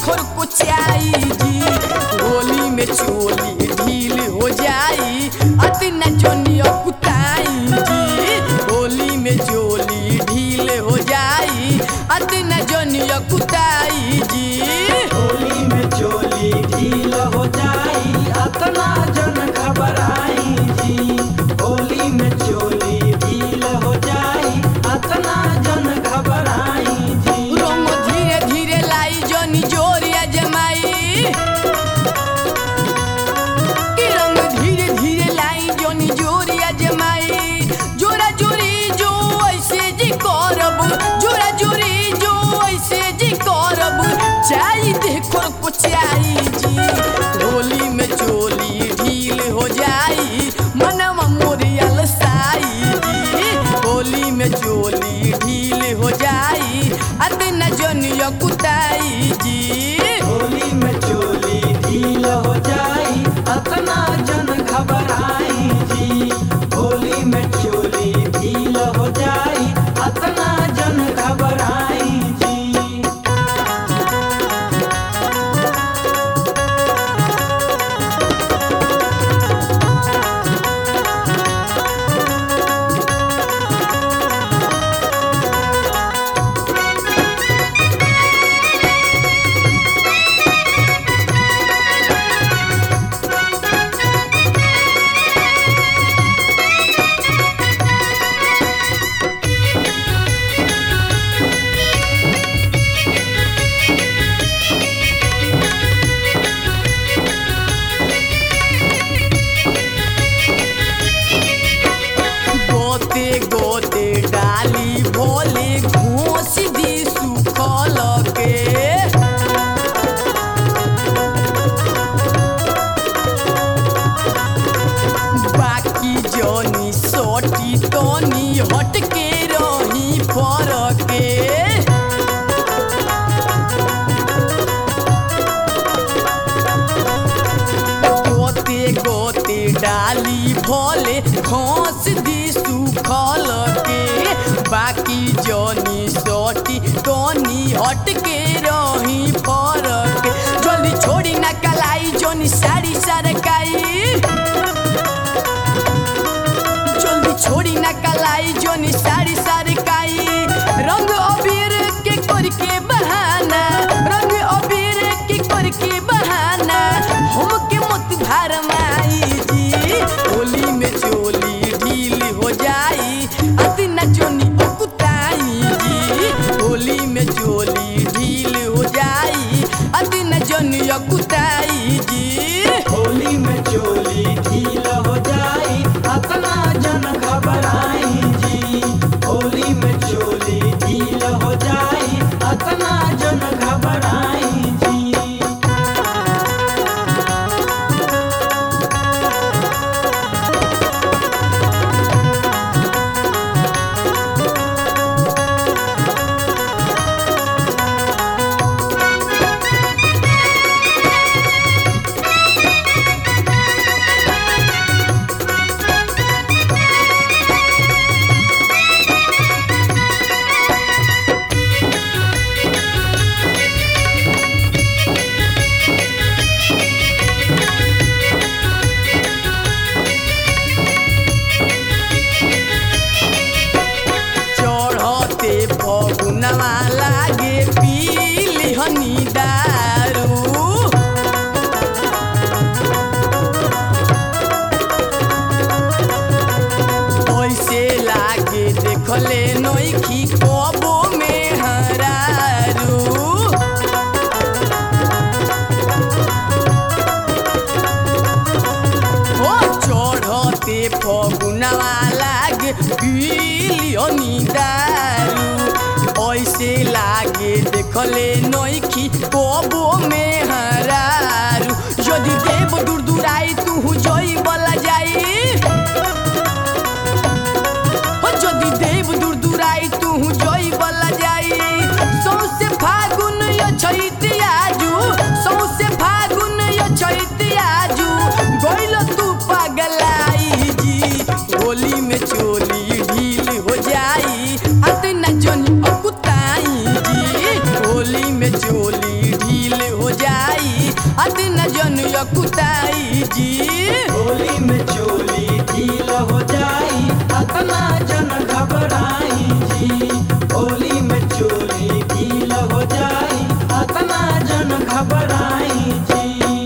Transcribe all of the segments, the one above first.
खोर कुचाई जी। होली में चोली ढील हो जाई अतना जोनिया कुताई जी। होली में चोली ढील हो जाई अतना जोनिया कुताई जी। होली में चोली ढील हो जाई अतना जन घबराई जी। होली में चोली ढील हो जाई अतना जन घबराई जी। रंग धीरे धीरे लाई जोनी जोरिया जमाई कि रंग धीरे धीरे लाई जोनी जोरिया जमाई। जोरा जोरी जो ऐसे जी करब जोरा जोरी जो ऐसे जी करब चाई देखो कुचाई जी। होली में चोली ढील हो जाई मनवा मोरिया लसाई जी। होली में चोली ढील हो जाई अतना जनिया कुताई जी। होली में चोली ढील हो जाई अतना जन घबराई जी। होली में चोली ढील हो जाई अतना जन घबराई जी। गोते गोते डाली भोले घोष दी सुखल के। बाकी जनी सोटी तनी हटके रही फरके। गोते गोते डाली भोले घोष दी सुखल के। बाकी जनी सोटी तनी हटके रही फरके। जल्दी छोड़ी ना कलाई जनी साड़ी सरकाई। जल्दी छोड़ी ना कलाई जोनी साड़ी सरकाई। रंग अबीर के करके बहाना रंग अबीर के करके बहाना हमके मत भरमाई जी। होली में चोली ढील हो जाई अतना जोनी कुताई जी। होली में चोली ढील हो जाई अतना जोनी कुताई जी। होली में चोली ढील हो जाई अतना जन घबराई जी। होली में चोली ढील हो जाई अतना जन घबराई जी। चढ़ते फगुनवा लागे पीली हनी दारू। ऐसे लागे देखले नइखी कबो में हरारू। ओ चढ़ते फगुनवा लागे पीली हनी दारू। ऐसे लागे देखले नइखी कबो में हरारू। यदि देव दूर दूराई तू जोई बला जाई। यदि देव दूर दूराई तू जोई बला जाई। सौसे फागुन छैत आजू सौसे फागुन छैत आजू गइल तू पगलाई जी। होली में चोली ढील हो जाई अतना जन कुताई जी। होली में चोली ढील हो यकुताई जी। होली में चोली ढील हो जाई अतना जन घबराई जी। होली में चोली ढील हो जाई अतना जन घबराई जी।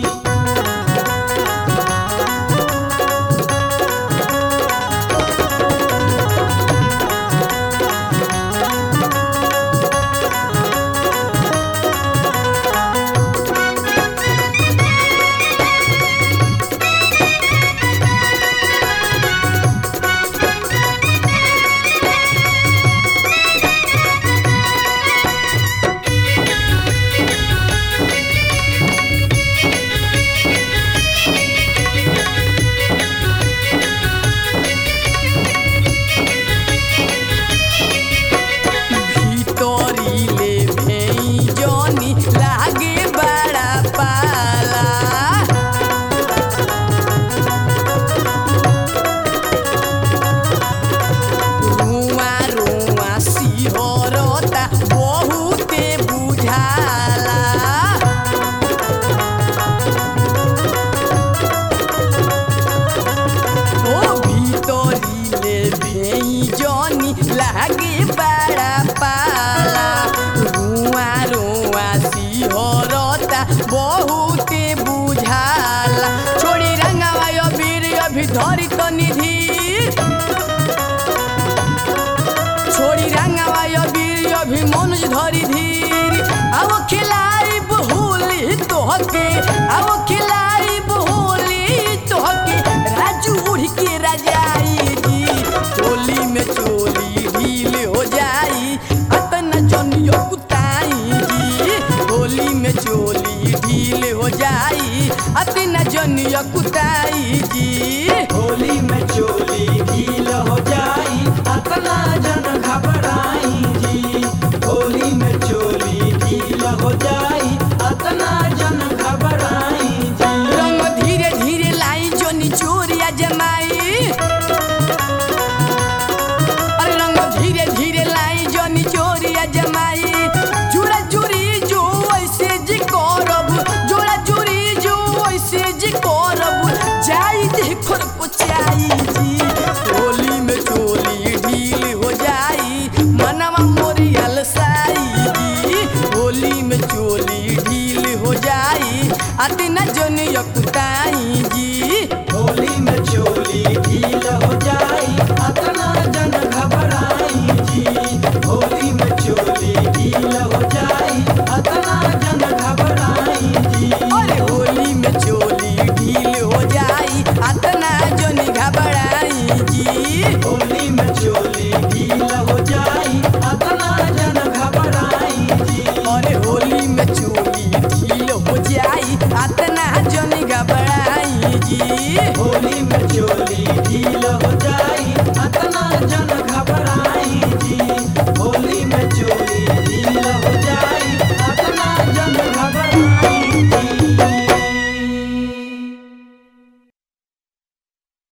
लागे बड़ा पाला रुआ रुआ सिहरता बहुते बुझाला। ओ भीतरीले भेजनी लागे बड़ा पाला रुआ रुआ सिहरता बहुते बुझाला। छोड़ी रंगावा अबीर अभी धरी तनी धीर छोड़ी रंगावा अबीर अभी मनुज धरी धीर। अब खिलाई होली तोहके अब खिलाई होली तोहके राजू उड़ के राजाई जी। होली में चोली ढील हो जाई अतना जनियो कुताई जी। होली में चोली ढील हो जाई अतना जनियो कुताई जी। होली में चोली ढील हो जाई अतना जन घबराई जी। होली में चोली ढील हो जाई अतना जन घबराई जी। रंग धीरे धीरे लाई जोनी चोरिया जमाई अरे रंग धीरे धीरे लाई जोनी चोरिया जमाई। जुड़ा जुड़ी जो ऐसे जी करब जोड़ा जुड़ी जो ऐसे जी करब जाई देखो को चाई जी। होली में चोली ढील हो जाई मनवा मोरी अलसाई जी। होली में चोली ढील हो जाई अतना जोनी यकुता